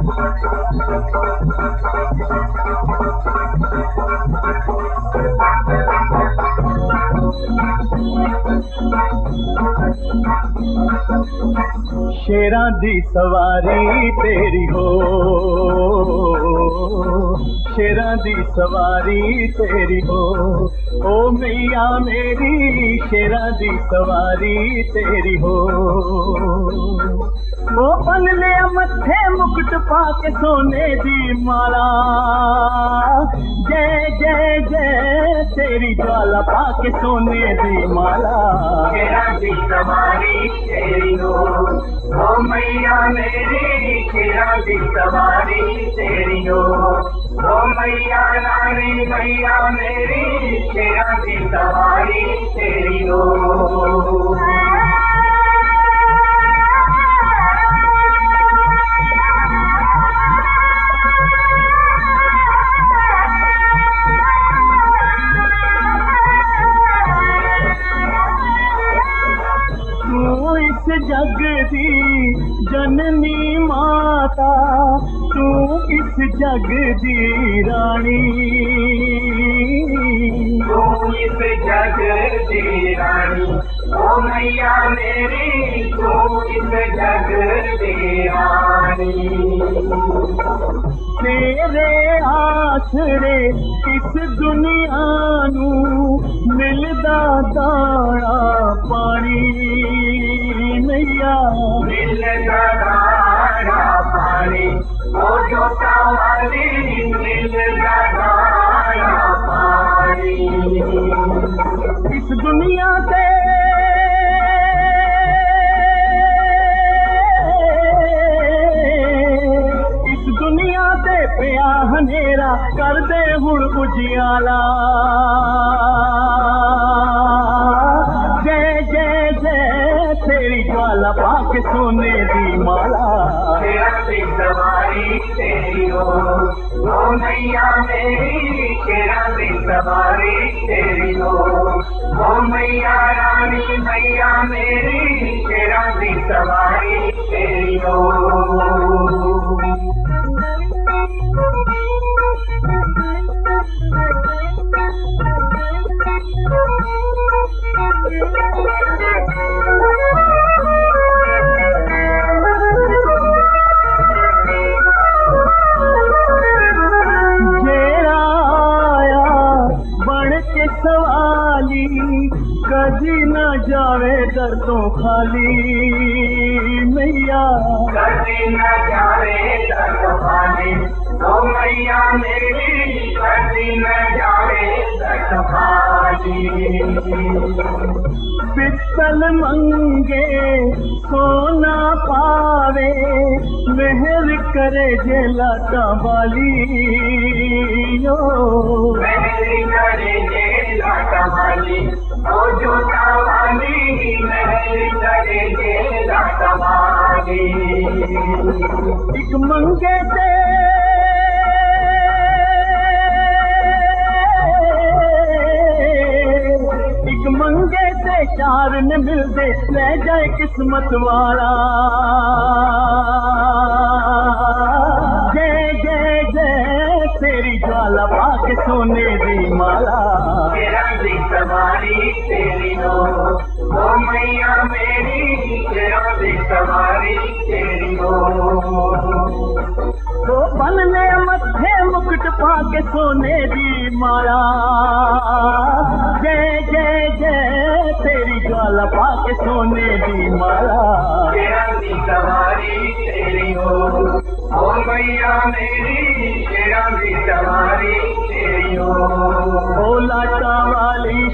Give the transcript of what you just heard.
शेरां दी सवारी तेरी हो, शेरां दी सवारी तेरी हो, ओ मैया मेरी शेरां दी सवारी तेरी हो। ओ बन लिया मत्थे मुकुट पाके सोने दी माला, जय जय जय तेरी ज्वाला पाके सोने दी माला। शेरां दी सवारी तेरी हो, ओ मैया मेरी शेरां दी सवारी तेरी हो, ओ मैया रानी मैया मेरी शेरां दी सवारी तेरी हो। इस जग दी जननी माता, तू इस जग दी रानी, तू इस जग दी रानी, ओ मैया मेरी तू इस जग दी रानी। तेरे आसरे इस दुनिया नू मिलदा दाना पानी, मैया मिलदा दाना पानी, ओ जोता वाली मिलदा दाना पानी। इस दुनिया ते पिया हनेरा कर दे हुण उजियाला, जय जय जय तेरी ज्वाला पाके सोने दी माला। शेरां दी सवारी तेरी हो, ओ मैया मेरी शेरां दी सवारी तेरी हो, ओ मैया रानी मैया मेरी शेरां दी सवारी तेरी हो। सवाली कभी न जावे दर तो खाली, मैया कभी न जावे दर तो खाली, ओ मैया मेरी कभी न जावे दर तो खाली। पित्तल मंगे सोना पावे, मेहर करे जे लाटा वाली, मेहर करे जे लाटा वाली, ओ जोता वाली मेहर करे जे लाटा वाली। एक मंगे ते एक मंगे ते चार न मिलदे, ले जाए किस्मत वाला, जय जय जय तेरी ज्वाला पाके सोने दी माला। शेरां दी सवारी तेरी हो, ओ मैया मेरी शेरां दी सवारी तेरी हो। तो बन ले मत्थे मुकुट पाके सोने दी माला, जय जय जय तेरी ज्वाला पाके सोने दी माला। शेरां दी सवारी तेरी हो, ओ मैया मेरी शेरां दी सवारी तेरी हो। ओ लाटा वाली